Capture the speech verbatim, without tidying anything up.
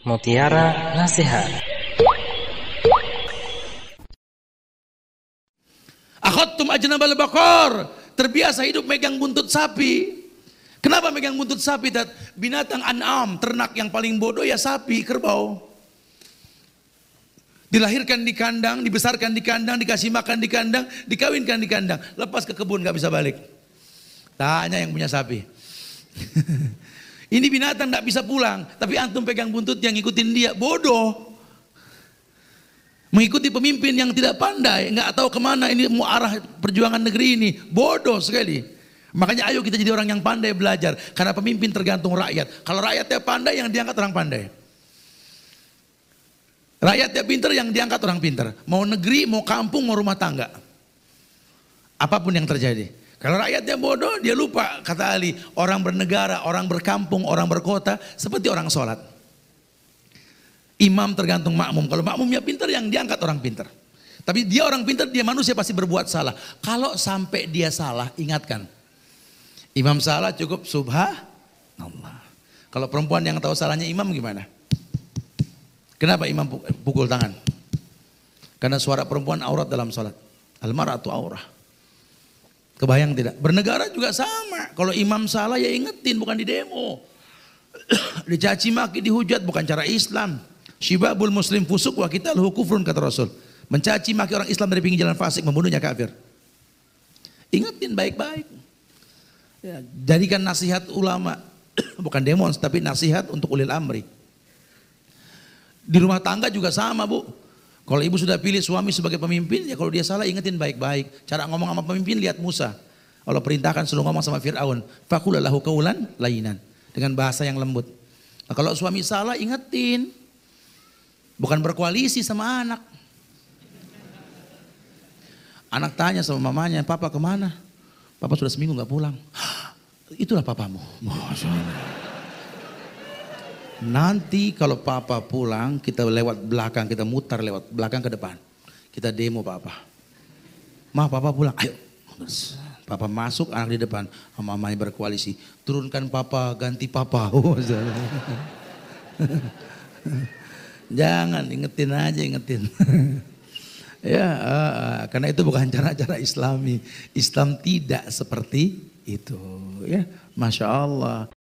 Mutiara Nasihat. Akhadtum ajnabal baqar, terbiasa hidup megang buntut sapi. Kenapa megang buntut sapi? Dat? Binatang an'am, ternak yang paling bodoh ya sapi, kerbau. Dilahirkan di kandang, dibesarkan di kandang, dikasih makan di kandang, dikawinkan di kandang. Lepas ke kebun gak bisa balik. Tanya yang punya sapi. Ini binatang gak bisa pulang, tapi antum pegang buntut yang ngikutin dia, bodoh. Mengikuti pemimpin yang tidak pandai, nggak tahu kemana ini mau arah perjuangan negeri ini, bodoh sekali. Makanya ayo kita jadi orang yang pandai belajar, karena pemimpin tergantung rakyat. Kalau rakyatnya pandai, yang diangkat orang pandai. Rakyatnya pintar, yang diangkat orang pintar. Mau negeri, mau kampung, mau rumah tangga. Apapun yang terjadi. Kalau rakyatnya bodoh, dia lupa, kata Ali, orang bernegara, orang berkampung, orang berkota, seperti orang sholat. Imam tergantung makmum. Kalau makmumnya pintar, yang diangkat orang pintar. Tapi dia orang pintar, dia manusia pasti berbuat salah. Kalau sampai dia salah, ingatkan. Imam salah cukup subhanallah. Kalau perempuan yang tahu salahnya imam gimana? Kenapa imam pukul tangan? Karena suara perempuan aurat dalam sholat. Al-mar'atu aurah. Kebayang tidak? Bernegara juga sama. Kalau imam salah ya ingetin, bukan di demo. Dicaci maki, dihujat, bukan cara Islam. Syibabul muslim fusuk wa qitaluhu kufrun, kata Rasul. Mencaci maki orang Islam dari pinggir jalan fasik, membunuhnya kafir. Ingetin baik-baik. Ya, jadikan nasihat ulama, bukan demons, tapi nasihat untuk ulil amri. Di rumah tangga juga sama, Bu. Kalau ibu sudah pilih suami sebagai pemimpin, ya kalau dia salah ingetin baik-baik. Cara ngomong sama pemimpin, lihat Musa. Allah perintahkan suruh ngomong sama Fir'aun. Faqula lahu qawlan layyinan, dengan bahasa yang lembut. Nah, kalau suami salah ingetin. Bukan berkoalisi sama anak. Anak tanya sama mamanya, papa kemana? Papa sudah seminggu gak pulang. Itulah papamu. Nanti kalau papa pulang, kita lewat belakang, kita mutar lewat belakang ke depan. Kita demo papa. Ma, papa pulang, ayo. Papa masuk, anak di depan. Mamanya berkoalisi. Turunkan papa, ganti papa. Jangan, ingetin aja, ingetin. Ya, uh, karena itu bukan cara-cara Islami. Islam tidak seperti itu. Ya, Masya Allah.